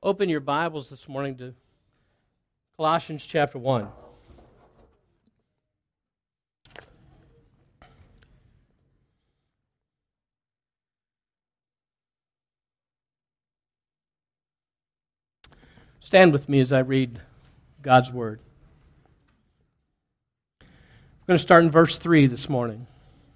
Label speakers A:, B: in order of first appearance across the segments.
A: Open your Bibles this morning to Colossians chapter 1. Stand with me as I read God's Word. We're going to start in verse 3 this morning.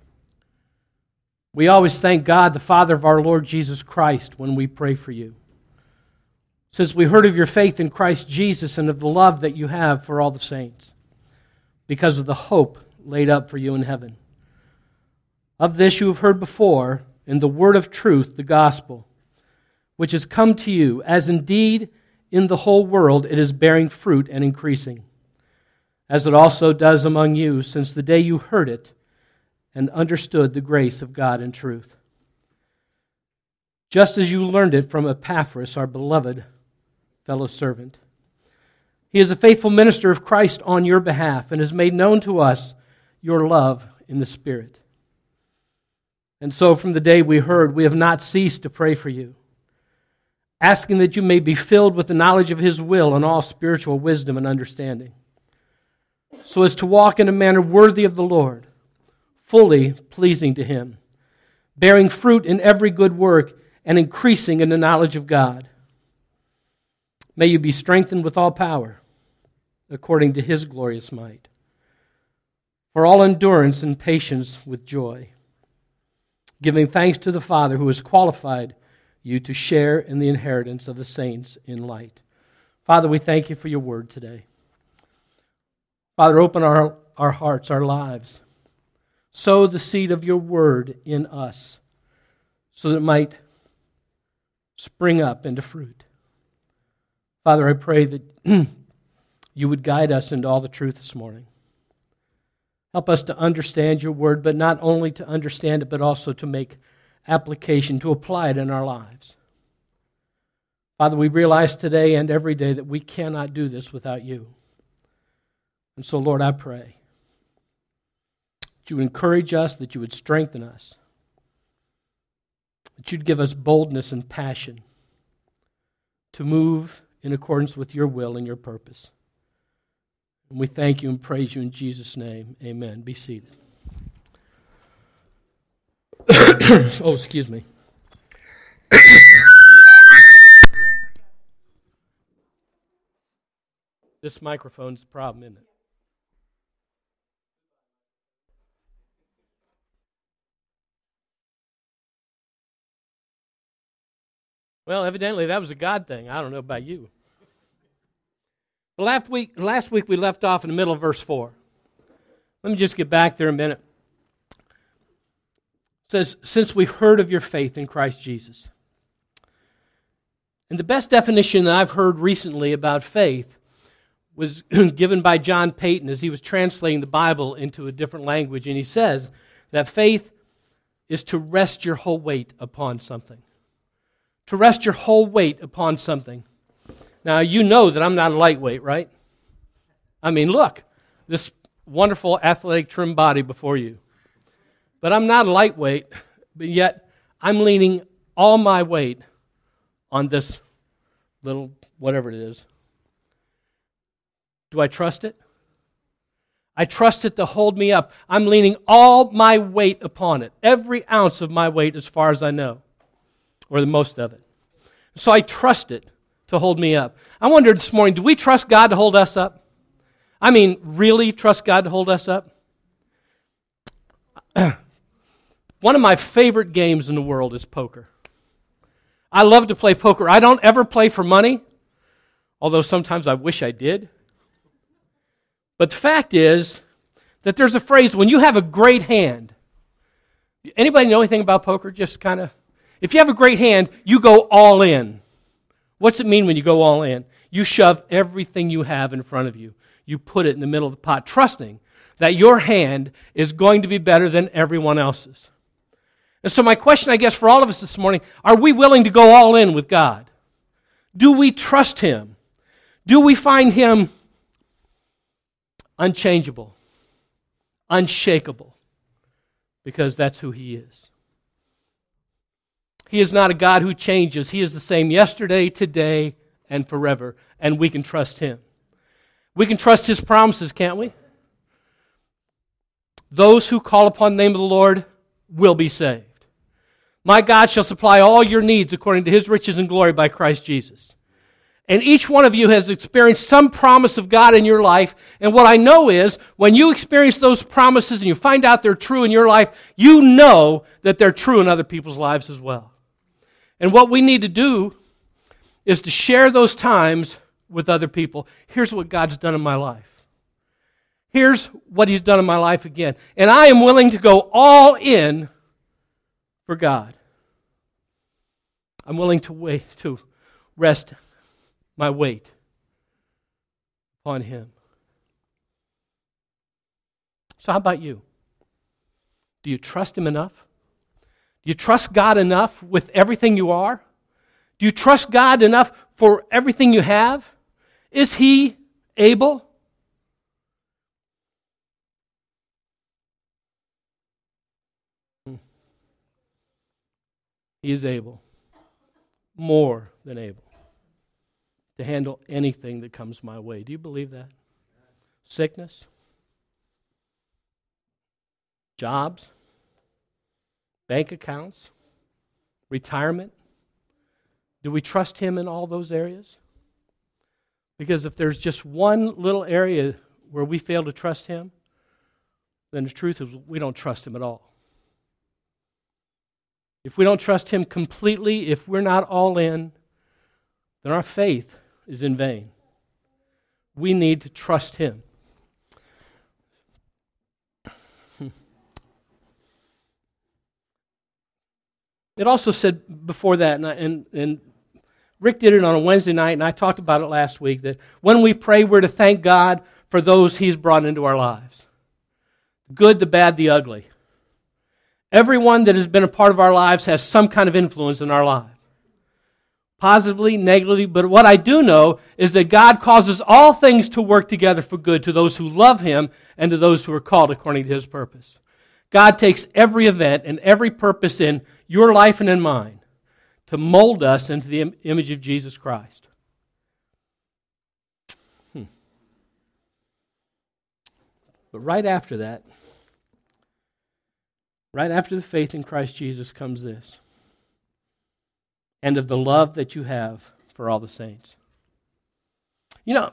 A: We always thank God, the Father of our Lord Jesus Christ, when we pray for you, since we heard of your faith in Christ Jesus and of the love that you have for all the saints, because of the hope laid up for you in heaven. Of this you have heard before in the word of truth, the gospel, which has come to you, as indeed in the whole world it is bearing fruit and increasing, as it also does among you since the day you heard it and understood the grace of God in truth. Just as you learned it from Epaphras, our beloved fellow servant. He is a faithful minister of Christ on your behalf and has made known to us your love in the Spirit. And so from the day we heard, we have not ceased to pray for you, asking that you may be filled with the knowledge of His will and all spiritual wisdom and understanding, so as to walk in a manner worthy of the Lord, fully pleasing to Him, bearing fruit in every good work and increasing in the knowledge of God. May you be strengthened with all power, according to His glorious might, for all endurance and patience with joy, giving thanks to the Father who has qualified you to share in the inheritance of the saints in light. Father, we thank you for your word today. Father, open our hearts, our lives. Sow the seed of your word in us so that it might spring up into fruit. Father, I pray that you would guide us into all the truth this morning. Help us to understand your word, but not only to understand it, but also to make application, to apply it in our lives. Father, we realize today and every day that we cannot do this without you. And so, Lord, I pray that you would encourage us, that you would strengthen us, that you'd give us boldness and passion to move in accordance with your will and your purpose. And we thank you and praise you in Jesus' name. Amen. Be seated. Oh, excuse me. This microphone's the problem, isn't it? Well, evidently that was a God thing. I don't know about you. Last week we left off in the middle of verse 4. Let me just get back there a minute. It says, since we've heard of your faith in Christ Jesus. And the best definition that I've heard recently about faith was given by John Payton as he was translating the Bible into a different language. And he says that faith is to rest your whole weight upon something. To rest your whole weight upon something. Now, you know that I'm not a lightweight, right? I mean, look, this wonderful athletic trim body before you. But I'm not a lightweight, but yet I'm leaning all my weight on this little whatever it is. Do I trust it? I trust it to hold me up. I'm leaning all my weight upon it, every ounce of my weight as far as I know, or the most of it. So I trust it to hold me up. I wondered this morning, do we trust God to hold us up? I mean, really trust God to hold us up? One of my favorite games in the world is poker. I love to play poker. I don't ever play for money, although sometimes I wish I did. But the fact is that there's a phrase, when you have a great hand. Anybody know anything about poker? Just kind of, if you have a great hand, you go all in. What's it mean when you go all in? You shove everything you have in front of you. You put it in the middle of the pot, trusting that your hand is going to be better than everyone else's. And so my question, I guess, for all of us this morning, are we willing to go all in with God? Do we trust Him? Do we find Him unchangeable, unshakable? Because that's who He is. He is not a God who changes. He is the same yesterday, today, and forever, and we can trust Him. We can trust His promises, can't we? Those who call upon the name of the Lord will be saved. My God shall supply all your needs according to His riches and glory by Christ Jesus. And each one of you has experienced some promise of God in your life. And what I know is, when you experience those promises and you find out they're true in your life, you know that they're true in other people's lives as well. And what we need to do is to share those times with other people. Here's what God's done in my life. Here's what He's done in my life again. And I am willing to go all in for God. I'm willing to rest my weight upon Him. So how about you? Do you trust Him enough? Do you trust God enough with everything you are? Do you trust God enough for everything you have? Is He able? He is able, more than able, to handle anything that comes my way. Do you believe that? Sickness, jobs, bank accounts, retirement. Do we trust Him in all those areas? Because if there's just one little area where we fail to trust Him, then the truth is we don't trust Him at all. If we don't trust Him completely, if we're not all in, then our faith is in vain. We need to trust Him. It also said before that, and Rick did it on a Wednesday night, and I talked about it last week, that when we pray, we're to thank God for those He's brought into our lives. Good, the bad, the ugly. Everyone that has been a part of our lives has some kind of influence in our lives. Positively, negatively, but what I do know is that God causes all things to work together for good to those who love Him and to those who are called according to His purpose. God takes every event and every purpose in your life and in mine to mold us into the image of Jesus Christ. But right after that, right after the faith in Christ Jesus comes this: and of the love that you have for all the saints. You know,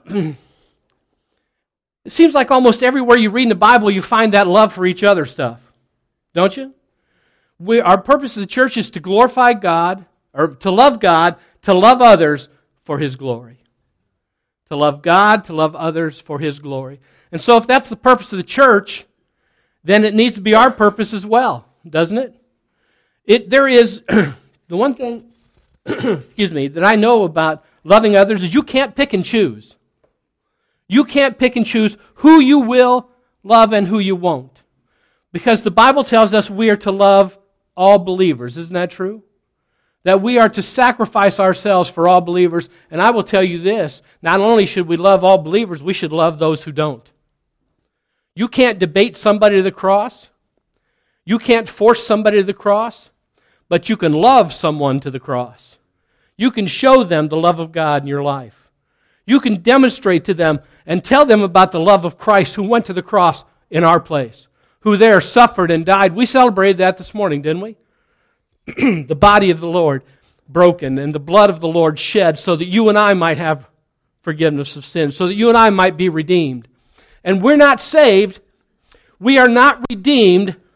A: it seems like almost everywhere you read in the Bible, you find that love for each other stuff. Don't you? Our purpose of the church is to glorify God, or to love others for His glory. To love God, to love others for His glory. And so if that's the purpose of the church, then it needs to be our purpose as well, doesn't it? There is, the one thing, that I know about loving others is you can't pick and choose. You can't pick and choose who you will love and who you won't. Because the Bible tells us we are to love all believers. Isn't that true? That we are to sacrifice ourselves for all believers. And I will tell you this, not only should we love all believers, we should love those who don't. You can't debate somebody to the cross. You can't force somebody to the cross. But you can love someone to the cross. You can show them the love of God in your life. You can demonstrate to them and tell them about the love of Christ who went to the cross in our place, who there suffered and died. We celebrated that this morning, didn't we? The body of the Lord broken and the blood of the Lord shed so that you and I might have forgiveness of sins, so that you and I might be redeemed. And we're not saved. We are not redeemed. I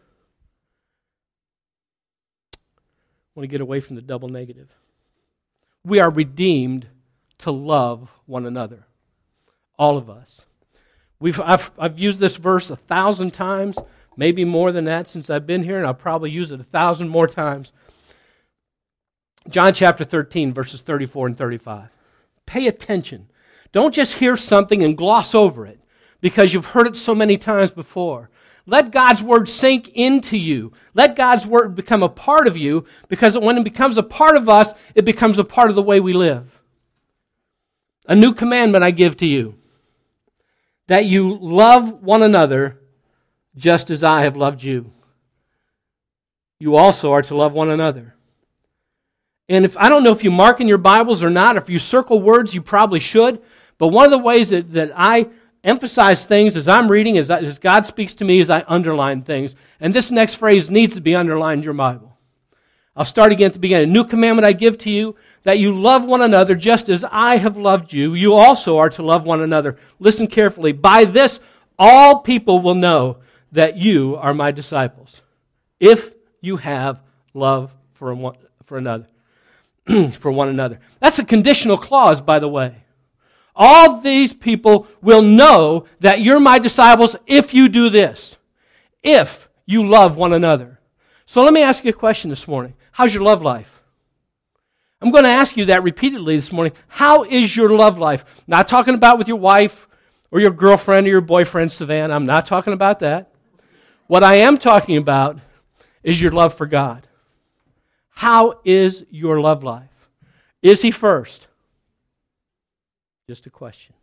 A: want to get away from the double negative. We are redeemed to love one another. All of us. I've used this verse 1,000 times, maybe more than that since I've been here, and I'll probably use it 1,000 more times. John chapter 13, verses 34 and 35. Pay attention. Don't just hear something and gloss over it because you've heard it so many times before. Let God's word sink into you. Let God's word become a part of you, because when it becomes a part of us, it becomes a part of the way we live. A new commandment I give to you, that you love one another just as I have loved you. You also are to love one another. And if I don't know if you mark in your Bibles or not, if you circle words, you probably should. But one of the ways that I emphasize things as I'm reading, as God speaks to me, is I underline things. And this next phrase needs to be underlined in your Bible. I'll start again at the beginning. A new commandment I give to you, that you love one another just as I have loved you. You also are to love one another. Listen carefully. By this, all people will know that you are my disciples, if you have love for another, for one another. That's a conditional clause, by the way. All these people will know that you're my disciples if you do this, if you love one another. So let me ask you a question this morning. How's your love life? I'm going to ask you that repeatedly this morning. How is your love life? Not talking about with your wife or your girlfriend or your boyfriend, Savannah. I'm not talking about that. What I am talking about is your love for God. How is your love life? Is He first? Just a question.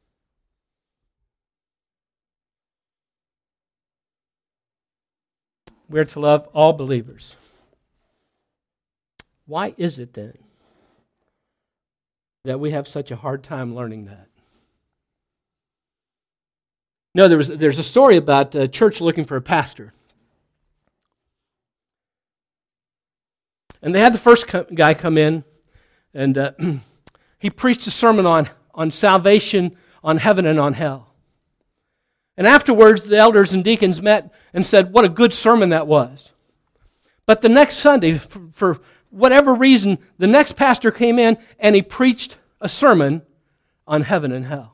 A: We're to love all believers. Why is it then that we have such a hard time learning that? No, there's a story about a church looking for a pastor. And they had the first guy come in, and he preached a sermon on salvation, on heaven and on hell. And afterwards, the elders and deacons met and said, what a good sermon that was. But the next Sunday, for whatever reason, the next pastor came in and he preached a sermon on heaven and hell.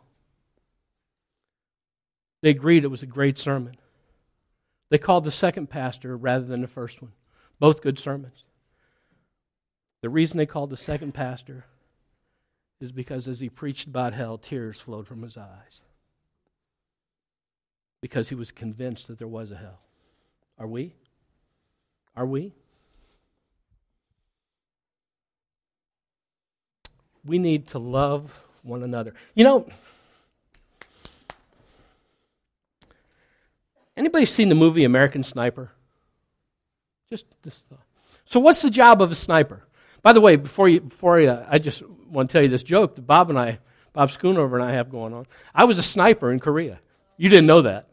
A: They agreed it was a great sermon. They called the second pastor rather than the first one. Both good sermons. The reason they called the second pastor is because as he preached about hell, tears flowed from his eyes. Because he was convinced that there was a hell. Are we? Are we? We need to love one another. You know, anybody seen the movie American Sniper? Just this thought. So what's the job of a sniper? By the way, before you, I just want to tell you this joke that Bob Schoonover and I have going on. I was a sniper in Korea. You didn't know that.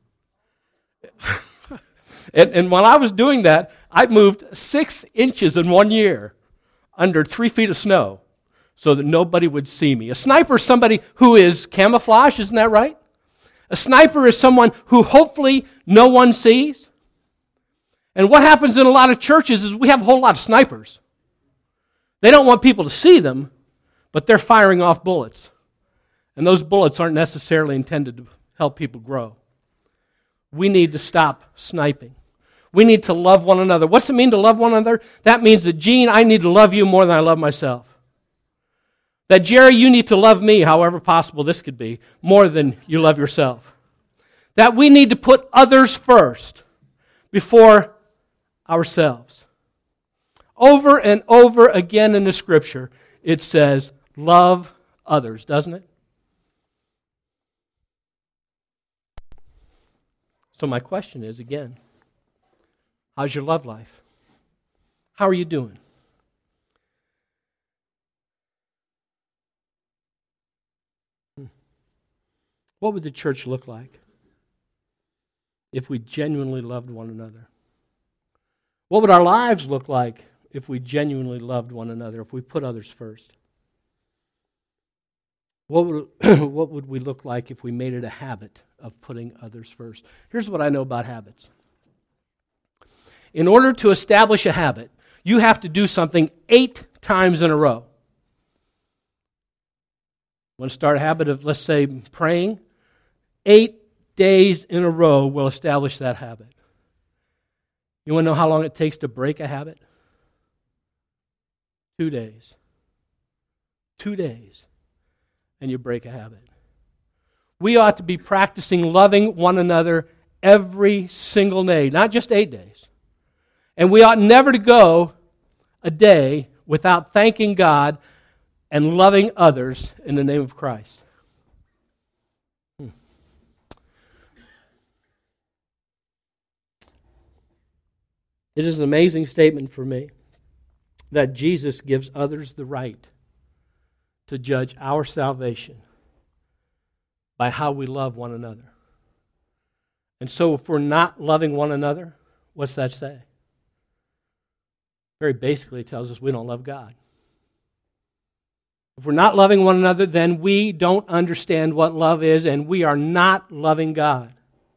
A: and while I was doing that, I moved 6 inches in 1 year under 3 feet of snow so that nobody would see me. A sniper is somebody who is camouflaged, isn't that right? A sniper is someone who hopefully no one sees. And what happens in a lot of churches is we have a whole lot of snipers. They don't want people to see them, but they're firing off bullets. And those bullets aren't necessarily intended to help people grow. We need to stop sniping. We need to love one another. What's it mean to love one another? That means that, Gene, I need to love you more than I love myself. That, Jerry, you need to love me, however possible this could be, more than you love yourself. That we need to put others first before ourselves. Over and over again in the Scripture, it says, love others, doesn't it? So my question is, again, how's your love life? How are you doing? What would the church look like if we genuinely loved one another? What would our lives look like if we genuinely loved one another, if we put others first? What would we look like if we made it a habit of putting others first? Here's what I know about habits. In order to establish a habit, you have to do something 8 times in a row. Want to start a habit of, let's say, praying? 8 days in a row will establish that habit. You want to know how long it takes to break a habit? 2 days. 2 days. And you break a habit. We ought to be practicing loving one another every single day, not just 8 days. And we ought never to go a day without thanking God and loving others in the name of Christ. It is an amazing statement for me that Jesus gives others the right to judge our salvation by how we love one another. And so if we're not loving one another, what's that say? Very basically, it tells us we don't love God. If we're not loving one another, then we don't understand what love is, and we are not loving God.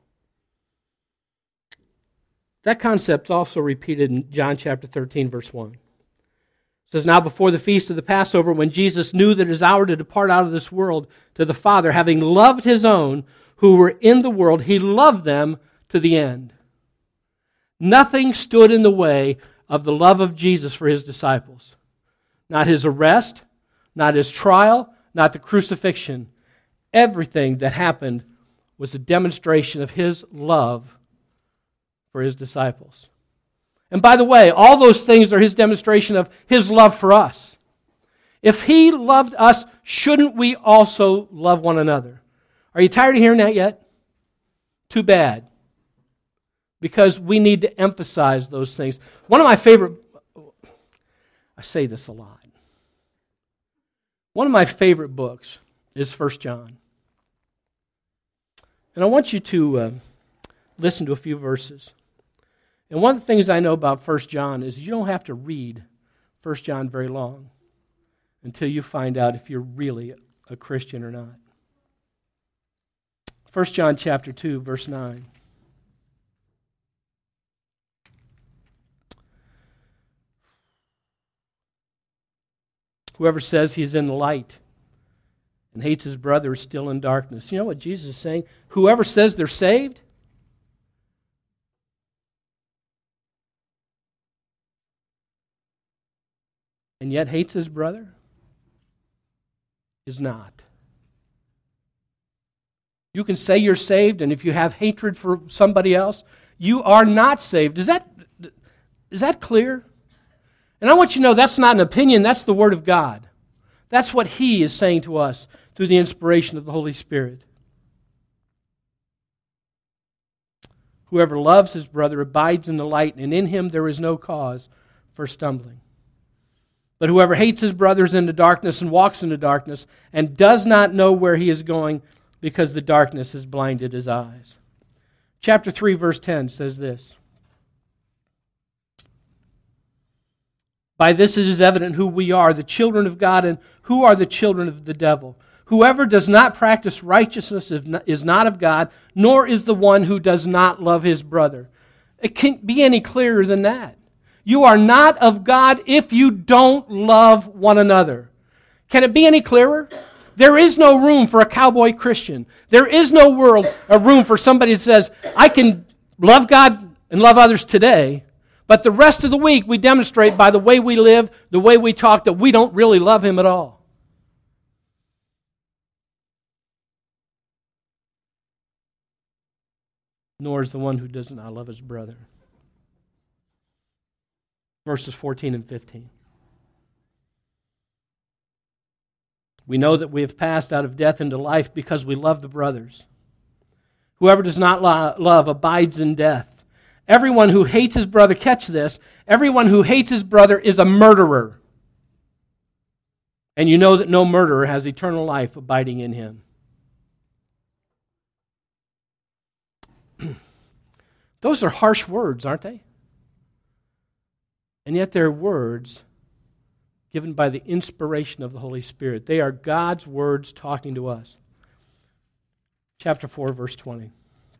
A: That concept's also repeated in John chapter 13, verse 1. It says, "Now before the feast of the Passover, when Jesus knew that his hour to depart out of this world to the Father, having loved his own who were in the world, he loved them to the end." Nothing stood in the way of the love of Jesus for his disciples. Not his arrest, not his trial, not the crucifixion. Everything that happened was a demonstration of his love for his disciples. And by the way, all those things are his demonstration of his love for us. If he loved us, shouldn't we also love one another? Are you tired of hearing that yet? Too bad. Because we need to emphasize those things. One of my favorite, I say this a lot. One of my favorite books is 1 John. And I want you to listen to a few verses. And one of the things I know about 1 John is you don't have to read 1 John very long until you find out if you're really a Christian or not. 1 John chapter 2, verse 9. Whoever says he is in the light and hates his brother is still in darkness. You know what Jesus is saying? Whoever says they're saved and yet hates his brother is not. You can say you're saved, and if you have hatred for somebody else, you are not saved. Is that clear? And I want you to know that's not an opinion, that's the Word of God. That's what He is saying to us through the inspiration of the Holy Spirit. Whoever loves his brother abides in the light, and in him there is no cause for stumbling. But whoever hates his brother is in the darkness and walks in the darkness and does not know where he is going because the darkness has blinded his eyes. Chapter 3, verse 10 says this. By this it is evident who we are, the children of God, and who are the children of the devil. Whoever does not practice righteousness is not of God, nor is the one who does not love his brother. It can't be any clearer than that. You are not of God if you don't love one another. Can it be any clearer? There is no room for a cowboy Christian. There is no room for somebody that says, I can love God and love others today, but the rest of the week we demonstrate by the way we live, the way we talk, that we don't really love Him at all. Nor is the one who does not love his brother. Verses 14 and 15. We know that we have passed out of death into life because we love the brothers. Whoever does not love abides in death. Everyone who hates his brother, catch this, everyone who hates his brother is a murderer. And you know that no murderer has eternal life abiding in him. Those are harsh words, aren't they? And yet they're words given by the inspiration of the Holy Spirit. They are God's words talking to us. Chapter 4, verse 20.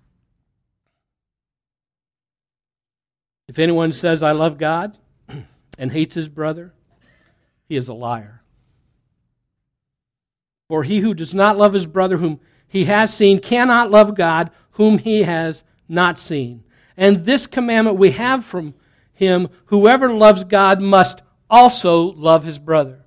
A: If anyone says, I love God, and hates his brother, he is a liar. For he who does not love his brother whom he has seen cannot love God whom he has not seen. And this commandment we have from him, whoever loves God must also love his brother.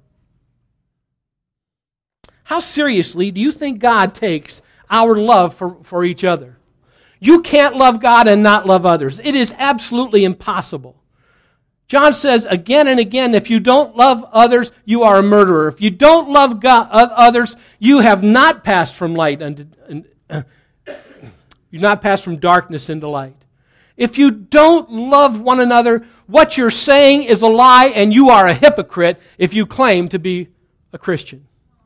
A: How seriously do you think God takes our love for each other? You can't love God and not love others. It is absolutely impossible. John says again and again, if you don't love others, you are a murderer. If you don't love God, others, you have not passed from light you've not passed from darkness into light. If you don't love one another, what you're saying is a lie, and you are a hypocrite if you claim to be a Christian.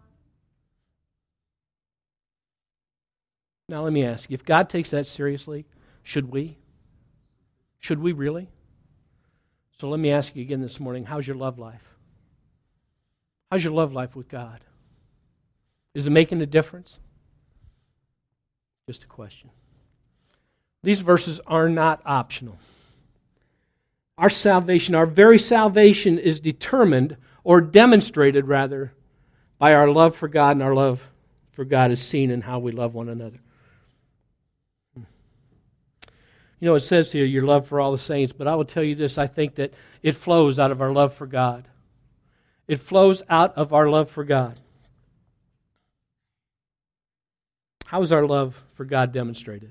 A: Now let me ask you, if God takes that seriously, should we? Should we really? So let me ask you again this morning, how's your love life? How's your love life with God? Is it making a difference? Just a question. These verses are not optional. Our salvation, our very salvation, is determined, or demonstrated rather, by our love for God, and our love for God is seen in how we love one another. You know, it says here, your love for all the saints, but I will tell you this, I think that it flows out of our love for God. It flows out of our love for God. How is our love for God demonstrated?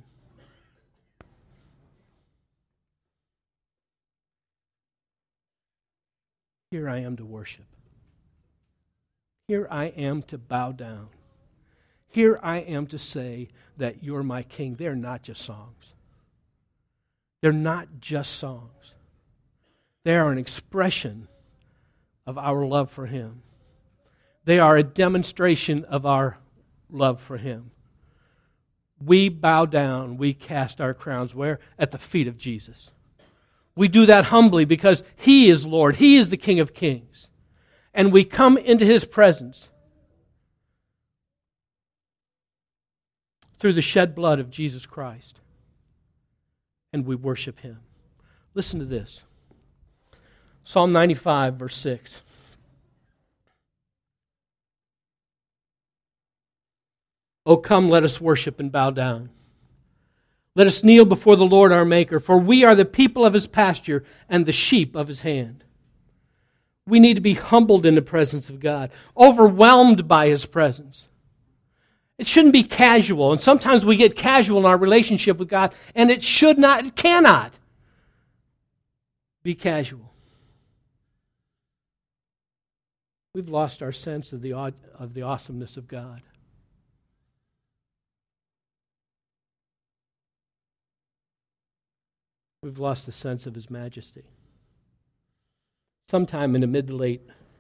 A: Here I am to worship. Here I am to bow down. Here I am to say that you're my king. They're not just songs. They're not just songs. They are an expression of our love for Him. They are a demonstration of our love for Him. We bow down, we cast our crowns where? At the feet of Jesus. We do that humbly because He is Lord. He is the King of Kings. And we come into His presence through the shed blood of Jesus Christ. And we worship Him. Listen to this. Psalm 95, verse 6. Oh, come, let us worship and bow down. Let us kneel before the Lord our Maker, for we are the people of His pasture and the sheep of His hand. We need to be humbled in the presence of God, overwhelmed by His presence. It shouldn't be casual, and sometimes we get casual in our relationship with God, and it should not, it cannot be casual. We've lost our sense of the awesomeness of God. We've lost the sense of His majesty. Sometime in the mid to late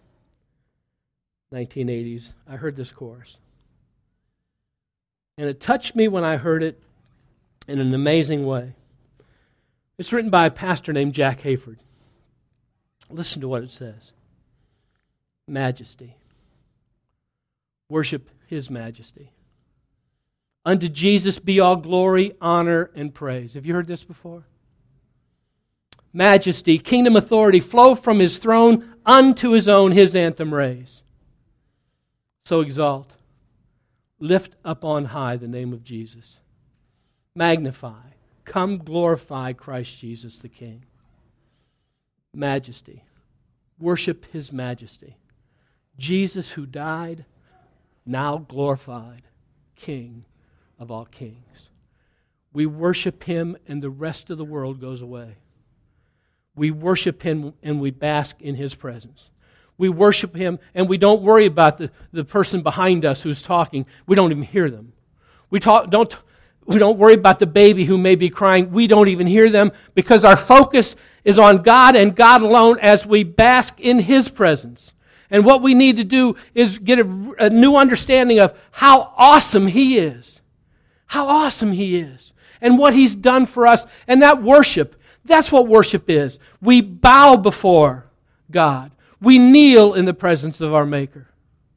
A: 1980s, I heard this chorus. And it touched me when I heard it in an amazing way. It's written by a pastor named Jack Hayford. Listen to what it says. Majesty. Worship His majesty. Unto Jesus be all glory, honor, and praise. Have you heard this before? Majesty, kingdom authority flow from His throne unto His own, His anthem raise. So exalt. Lift up on high the name of Jesus. Magnify. Come glorify Christ Jesus the King. Majesty. Worship His majesty. Jesus who died, now glorified, King of all kings. We worship Him and the rest of the world goes away. We worship Him and we bask in His presence. We worship Him and we don't worry about the person behind us who's talking. We don't even hear them. We don't worry about the baby who may be crying. We don't even hear them because our focus is on God and God alone as we bask in His presence. And what we need to do is get a new understanding of how awesome He is. How awesome He is. And what He's done for us. And that worship, that's what worship is. We bow before God. We kneel in the presence of our Maker.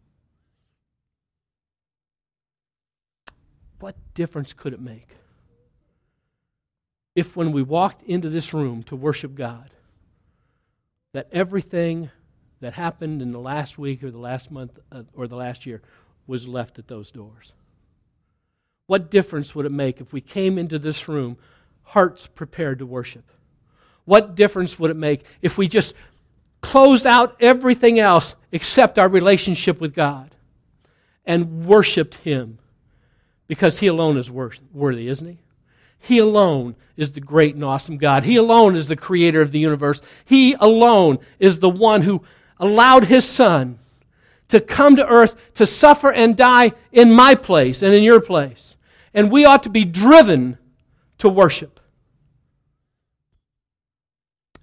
A: What difference could it make if when we walked into this room to worship God, that everything that happened in the last week or the last month or the last year was left at those doors? What difference would it make if we came into this room, hearts prepared to worship? What difference would it make if we just closed out everything else except our relationship with God and worshiped Him? Because He alone is worthy, isn't He? He alone is the great and awesome God. He alone is the creator of the universe. He alone is the one who allowed His Son to come to earth to suffer and die in my place and in your place. And we ought to be driven to worship.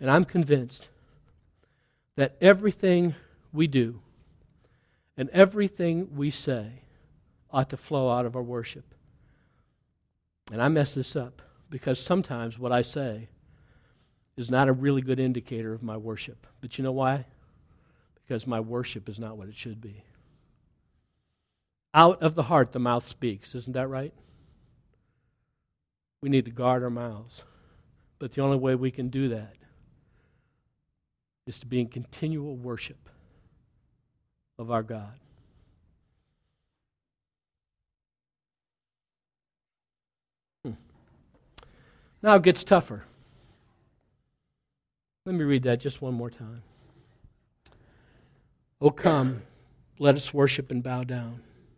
A: And I'm convinced that everything we do and everything we say ought to flow out of our worship. And I mess this up because sometimes what I say is not a really good indicator of my worship. But you know why? Because my worship is not what it should be. Out of the heart, the mouth speaks. Isn't that right? We need to guard our mouths. But the only way we can do that is to be in continual worship of our God. Now it gets tougher. Let me read that just one more time. Oh, come, let us worship and bow down.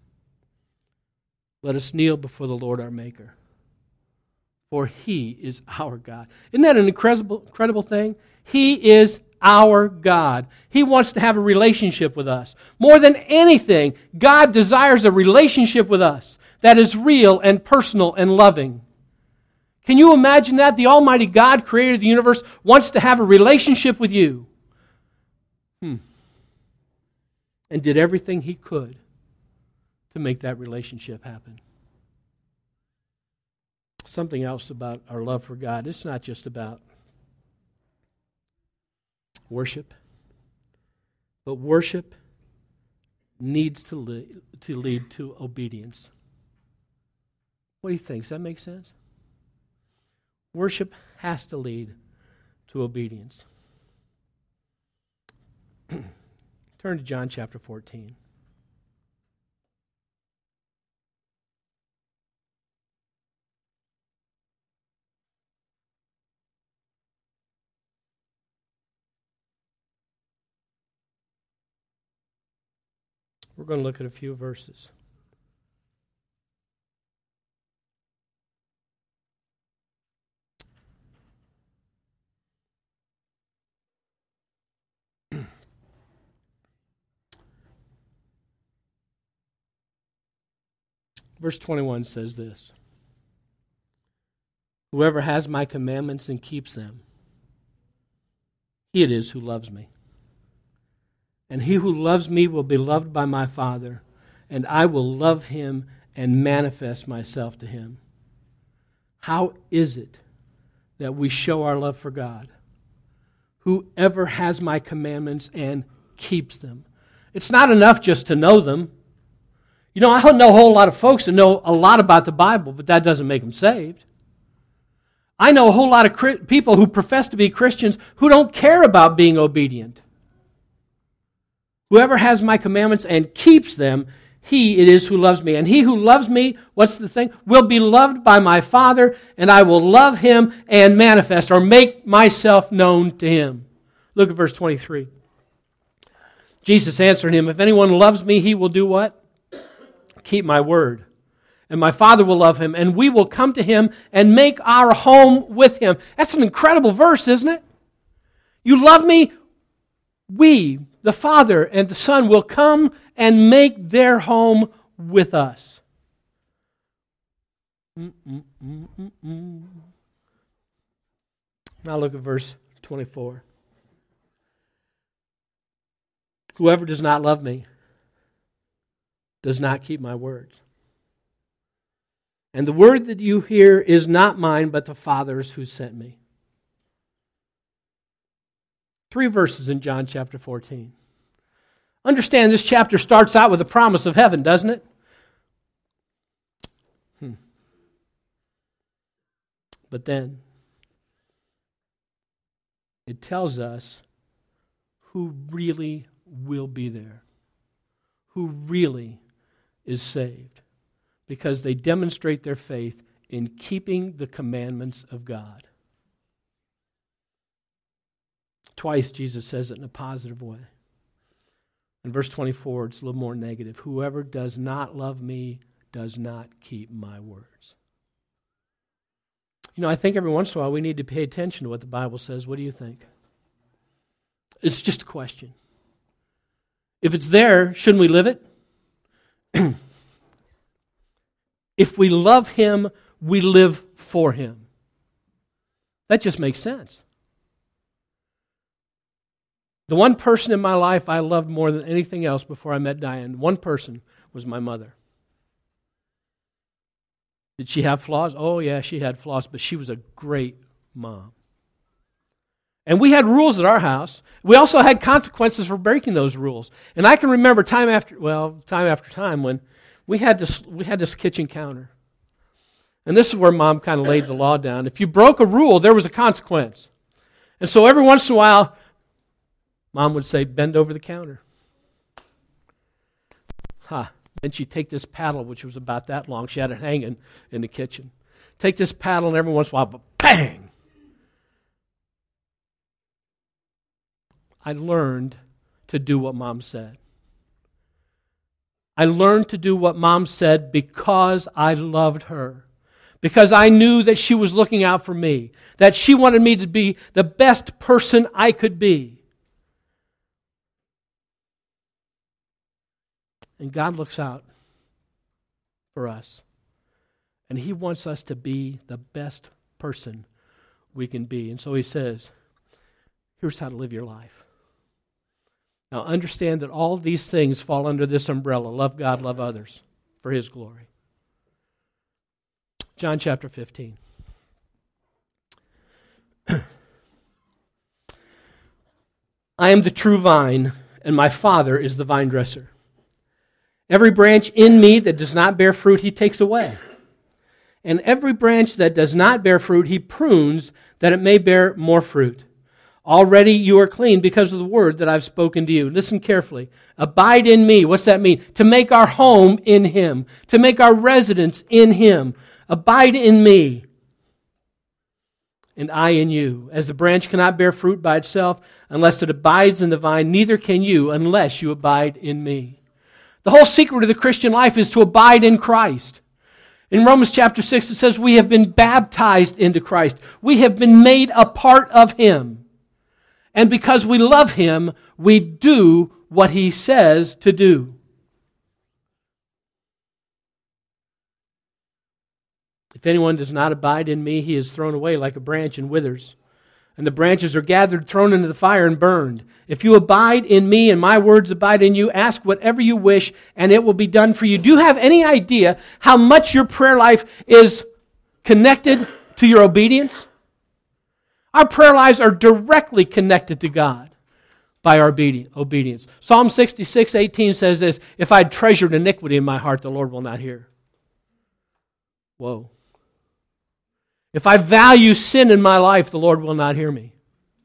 A: Let us kneel before the Lord our Maker. For He is our God. Isn't that an incredible thing? He is our God. He wants to have a relationship with us. More than anything, God desires a relationship with us that is real and personal and loving. Can you imagine that? The Almighty God, creator of the universe, wants to have a relationship with you. And did everything He could to make that relationship happen. Something else about our love for God. It's not just about worship, but worship needs to lead to obedience. What do you think? Does that make sense? Worship has to lead to obedience. Turn to John chapter 14. We're going to look at a few verses. Verse 21 says this: Whoever has my commandments and keeps them, he it is who loves me. And he who loves me will be loved by my Father, and I will love him and manifest myself to him. How is it that we show our love for God? Whoever has my commandments and keeps them. It's not enough just to know them. You know, I don't know a whole lot of folks that know a lot about the Bible, but that doesn't make them saved. I know a whole lot of people who profess to be Christians who don't care about being obedient. Whoever has my commandments and keeps them, he it is who loves me. And he who loves me, what's the thing? Will be loved by my Father, and I will love him and manifest or make myself known to him. Look at verse 23. Jesus answered him, If anyone loves me, he will do what? Keep my word. And my Father will love him, and we will come to him and make our home with him. That's an incredible verse, isn't it? You love me? We, the Father and the Son, will come and make their home with us. Now look at verse 24. Whoever does not love me does not keep my words. And the word that you hear is not mine, but the Father's who sent me. 3 verses in John chapter 14. Understand this chapter starts out with a promise of heaven, doesn't it? But then it tells us who really will be there, who really is saved, because they demonstrate their faith in keeping the commandments of God. Twice Jesus says it in a positive way. In verse 24, it's a little more negative. Whoever does not love me does not keep my words. You know, I think every once in a while we need to pay attention to what the Bible says. What do you think? It's just a question. If it's there, shouldn't we live it? If we love him, we live for him. That just makes sense. The one person in my life I loved more than anything else before I met Diane, one person, was my mother. Did she have flaws? Oh, yeah, she had flaws, but she was a great mom. And we had rules at our house. We also had consequences for breaking those rules. And I can remember time after time when we had this kitchen counter. And this is where Mom kind of laid the law down. If you broke a rule, there was a consequence. And so every once in a while, Mom would say, bend over the counter. Then she'd take this paddle, which was about that long. She had it hanging in the kitchen. Take this paddle, and every once in a while, bang! I learned to do what Mom said. I learned to do what Mom said because I loved her. Because I knew that she was looking out for me. That she wanted me to be the best person I could be. And God looks out for us. And He wants us to be the best person we can be. And so He says, here's how to live your life. Now understand that all these things fall under this umbrella. Love God, love others for His glory. John chapter 15. I am the true vine, and my Father is the vine dresser. Every branch in me that does not bear fruit, He takes away. And every branch that does not bear fruit, He prunes, that it may bear more fruit. Already you are clean because of the word that I've spoken to you. Listen carefully. Abide in me. What's that mean? To make our home in Him. To make our residence in Him. Abide in me, and I in you. As the branch cannot bear fruit by itself unless it abides in the vine, neither can you unless you abide in me. The whole secret of the Christian life is to abide in Christ. In Romans chapter 6 it says we have been baptized into Christ. We have been made a part of Him. And because we love Him, we do what He says to do. If anyone does not abide in me, he is thrown away like a branch and withers. And the branches are gathered, thrown into the fire, and burned. If you abide in me and my words abide in you, ask whatever you wish, and it will be done for you. Do you have any idea how much your prayer life is connected to your obedience? Our prayer lives are directly connected to God by our obedience. Psalm 66:18 says this, if I had treasured iniquity in my heart, the Lord will not hear. Whoa. If I value sin in my life, the Lord will not hear me.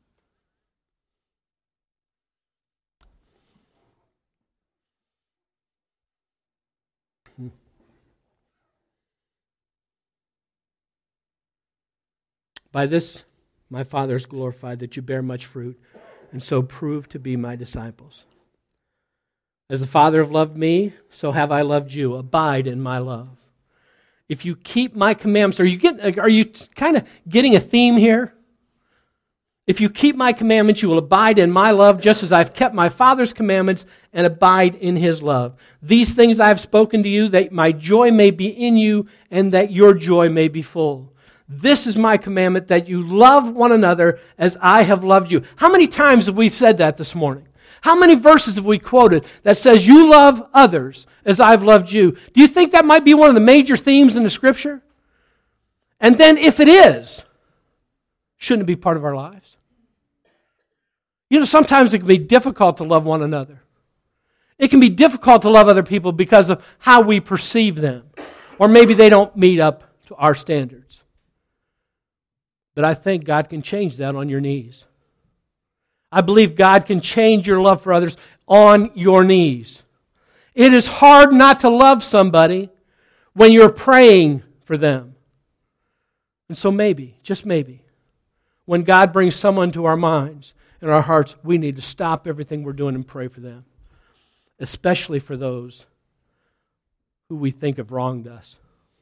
A: By this, my Father is glorified, that you bear much fruit, and so prove to be my disciples. As the Father have loved me, so have I loved you. Abide in my love. If you keep my commandments, are you kind of getting a theme here? If you keep my commandments, you will abide in my love, just as I've kept my Father's commandments and abide in His love. These things I have spoken to you, that my joy may be in you and that your joy may be full. This is my commandment, that you love one another as I have loved you. How many times have we said that this morning? How many verses have we quoted that says you love others as I've loved you? Do you think that might be one of the major themes in the Scripture? And then if it is, shouldn't it be part of our lives? You know, sometimes it can be difficult to love one another. It can be difficult to love other people because of how we perceive them. Or maybe they don't meet up to our standards. But I think God can change that on your knees. I believe God can change your love for others on your knees. It is hard not to love somebody when you're praying for them. And so maybe, just maybe, when God brings someone to our minds and our hearts, we need to stop everything we're doing and pray for them. Especially for those who we think have wronged us.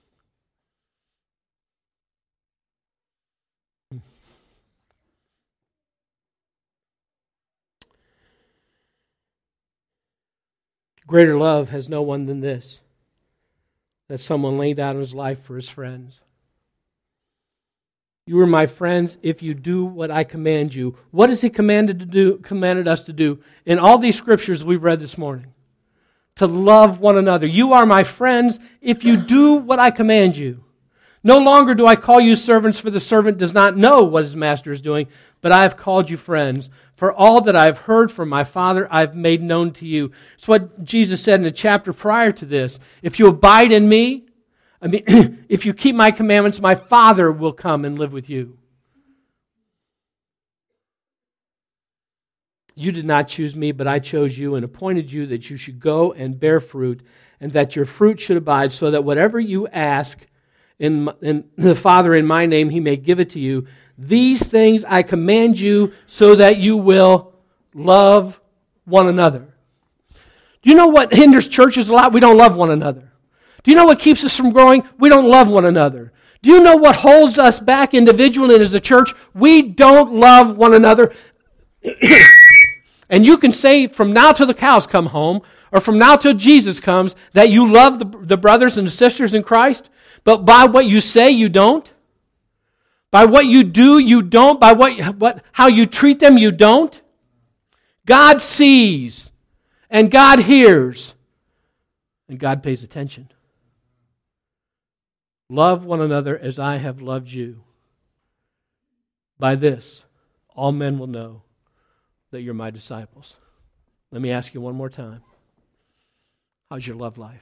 A: Greater love has no one than this, that someone laid down his life for his friends. You are my friends if you do what I command you. What has he commanded us to do in all these scriptures we've read this morning? To love one another. You are my friends if you do what I command you. No longer do I call you servants, for the servant does not know what his master is doing, but I have called you friends. For all that I have heard from my Father, I have made known to you. It's what Jesus said in the chapter prior to this. If you abide in me, if you keep my commandments, my Father will come and live with you. You did not choose me, but I chose you and appointed you that you should go and bear fruit, and that your fruit should abide, so that whatever you ask in the Father in my name, he may give it to you. These things I command you so that you will love one another. Do you know what hinders churches a lot? We don't love one another. Do you know what keeps us from growing? We don't love one another. Do you know what holds us back individually and as a church? We don't love one another. And you can say from now till the cows come home, or from now till Jesus comes, that you love the brothers and the sisters in Christ, but by what you say, you don't. By what you do, you don't. By how you treat them, you don't. God sees, and God hears, and God pays attention. Love one another as I have loved you. By this, all men will know that you're my disciples. Let me ask you one more time. How's your love life?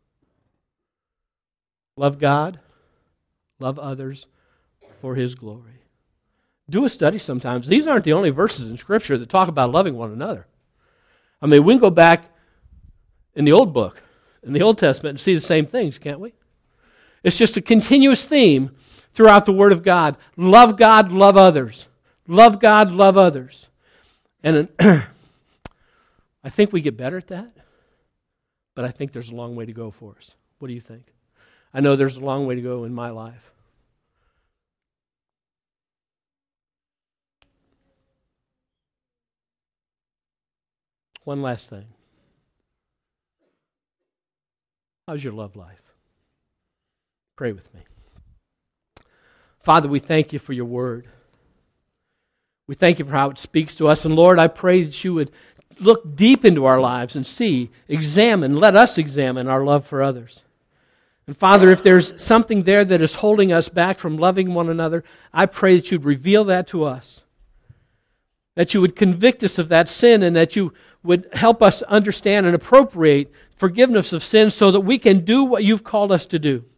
A: Love God, love others for His glory. Do a study sometimes. These aren't the only verses in Scripture that talk about loving one another. I mean, we can go back in the Old Book, in the Old Testament, and see the same things, can't we? It's just a continuous theme throughout the Word of God. Love God, love others. Love God, love others. And I think we get better at that, but I think there's a long way to go for us. What do you think? I know there's a long way to go in my life. One last thing. How's your love life? Pray with me. Father, we thank you for your word. We thank you for how it speaks to us. And Lord, I pray that you would look deep into our lives and let us examine our love for others. And Father, if there's something there that is holding us back from loving one another, I pray that you'd reveal that to us. That you would convict us of that sin, and that you would help us understand and appropriate forgiveness of sin so that we can do what you've called us to do.